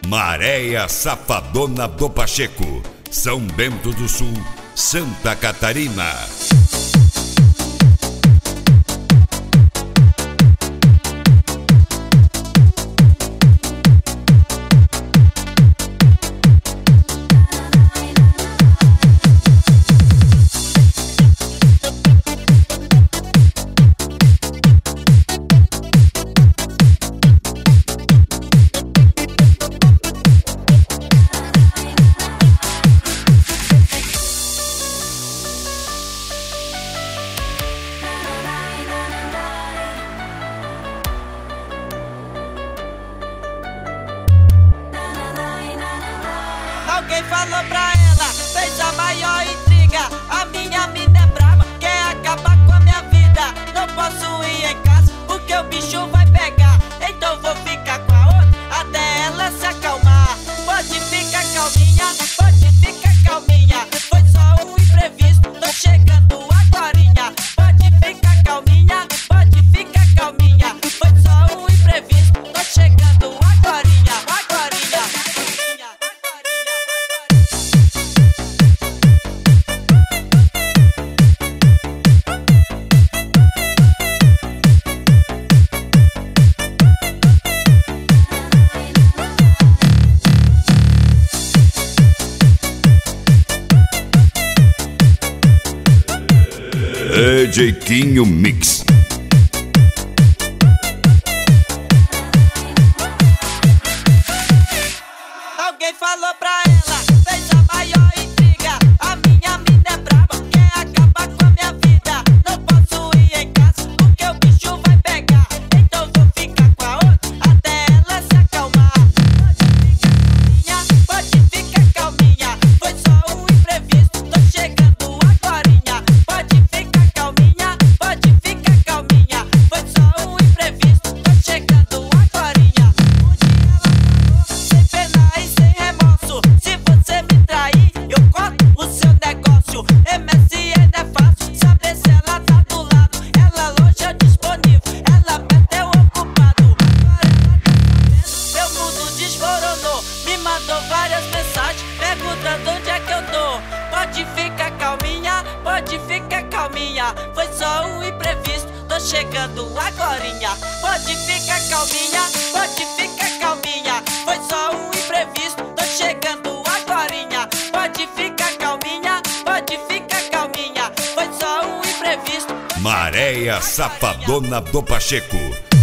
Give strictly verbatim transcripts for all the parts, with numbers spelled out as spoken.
Maréia Safadona do Pacheco, São Bento do Sul, Santa Catarina. Alguém falou pra ela, fez a maior intriga. A minha mina é brava, quer acabar com a minha vida. Não posso ir em casa, porque o bicho vai pegar. Então vou ficar com a outra, até ela se acalmar. Pode ficar calminha, pode ficar calminha. Foi só um imprevisto, tô chegando agorinha. Pode ficar calminha, pode ficar calminha. Foi só um imprevisto, tô chegando agorinha, agorinha. D J Quinho Mix. Alguém falou pra ela, fez a maior intriga. A minha mina é brava, quer acabar com a minha vida. Não posso ir em casa, porque o bicho vai pegar. Então vou ficar com a outra, até ela se acalmar. Pode ficar calminha, foi só um imprevisto, tô chegando agorinha. Pode ficar calminha, pode ficar calminha. Foi só um imprevisto, tô chegando agorinha. Um dia ela falou, sem pena e sem remorso: se você me trair, eu corto o seu negócio. M S N é fácil, saber se ela tá do lado. Ela longe ou disponível, ela perto é o ocupado. Agora ela tá sabendo, meu mundo desmoronou. Me mandou várias mensagens, perguntando onde é que eu tô. Pode ficar calminha, pode ficar calminha. Foi só um imprevisto, tô chegando agorinha. Pode ficar calminha, pode ficar calminha. Foi só um imprevisto, tô chegando agorinha. Pode ficar calminha, pode ficar calminha. Foi só um imprevisto. Maréia Safadona do Pacheco.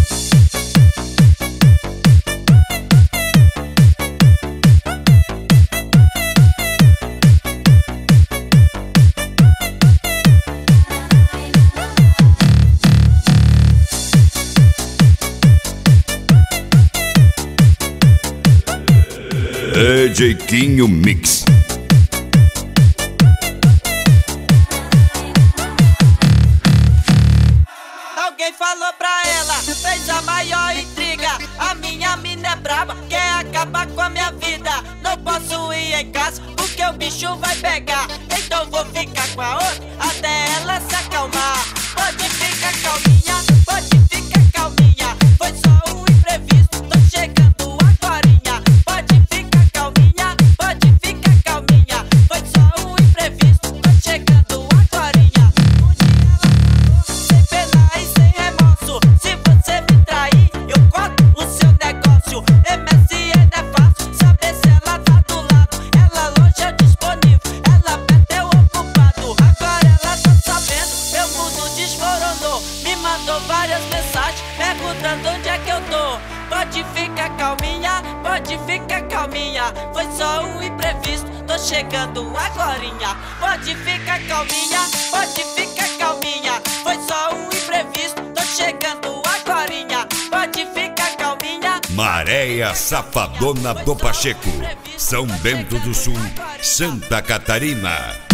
D J Quinho Mix. Alguém falou pra ela, fez a maior intriga. A minha mina é brava, quer acabar com a minha vida. Não posso ir em casa, porque o bicho vai pegar. Então vou ficar com a outra, até ela se acalmar. Pode ficar calminha, pode ficar calminha. Foi só um imprevisto, tô chegando agorinha. Pode ficar calminha, pode ficar calminha. Foi só um imprevisto, tô chegando agorinha. Um dia ela falou, sem pena e sem remorso: se você me trair, eu corto o seu negócio. M S N é fácil, saber se ela tá do lado. Ela longe ou disponível, ela perto é o ocupado. Agora ela tá sabendo, meu mundo desmoronou. Me mandou várias mensagens, perguntando onde é que eu tô. Pode ficar calminha, pode ficar calminha. Foi só um imprevisto, tô chegando agorinha. Pode ficar calminha, pode ficar calminha. Foi só um imprevisto, tô chegando agorinha. Pode ficar calminha. Maréia Safadona do Pacheco, São Bento do Sul, Santa Catarina.